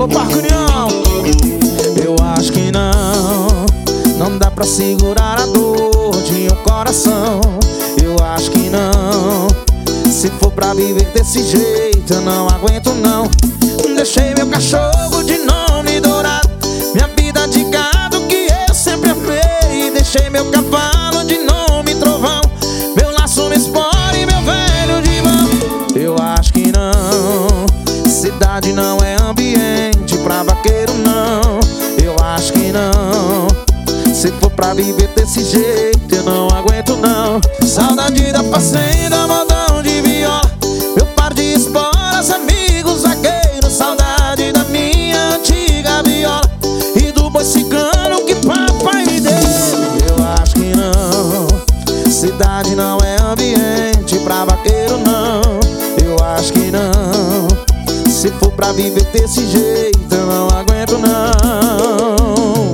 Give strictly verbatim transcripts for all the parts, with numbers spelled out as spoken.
Alô, Parque União. Eu acho que não, não dá pra segurar a dor de um coração. Eu acho que não, se for pra viver desse jeito eu não aguento não. Deixei meu cachorro de nome dourado, minha vida de gado que eu sempre amei. Deixei meu cavalo de nome trovão, meu laço, minha espora e meu velho divã. Eu acho que não, cidade não é ambiente pra vaqueiro não. Eu acho que não, se for pra viver desse jeito eu não aguento não. Saudade da fazenda, modão de viola, meu par de esporas, amigos vaqueiros. Saudade da minha antiga viola e do boi cigano que papai me deu. Eu acho que não, cidade não é ambiente pra vaqueiro não. Eu acho que não, se for pra viver desse jeito eu não aguento não.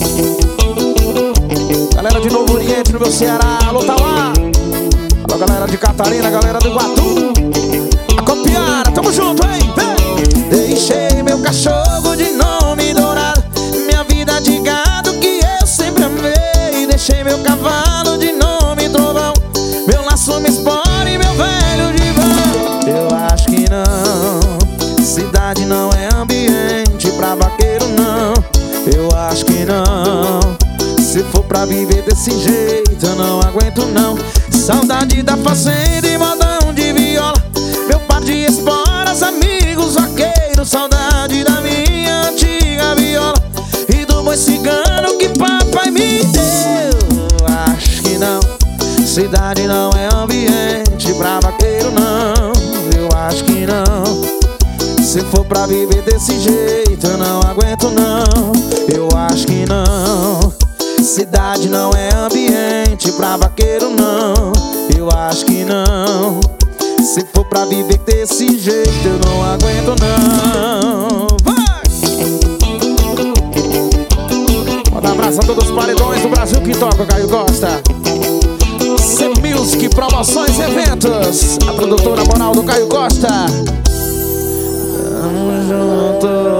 Galera de Novo Oriente, no meu Ceará, alô Tauá. Alô galera de Catarina, galera do Iguatu, a Copiara, tamo junto, hein? Vem! Deixei meu cachorro de nome dourado, minha vida de gado que eu sempre amei. Deixei meu cavalo de nome trovão, meu laço, minha espora e meu velho divã. Eu acho que não, cidade não é ambiente pra vaqueiro não. Eu acho que não, se for pra viver desse jeito eu não aguento não. Saudade da fazenda e modão de viola, meu par de esporas, amigos vaqueiros. Saudade da minha antiga viola e do boi cigano que papai me deu. Acho que não, cidade não é ambiente pra vaqueiro não. Eu acho que não, se for pra viver desse jeito eu não aguento não. Eu acho que não, cidade não é ambiente pra vaqueiro não. Eu acho que não, se for pra viver desse jeito eu não aguento não. Vai! Manda um abraço a todos os paredões do Brasil que toca, Caio Costa. C-Music, promoções e eventos, a produtora moral do Caio Costa. Tamo junto.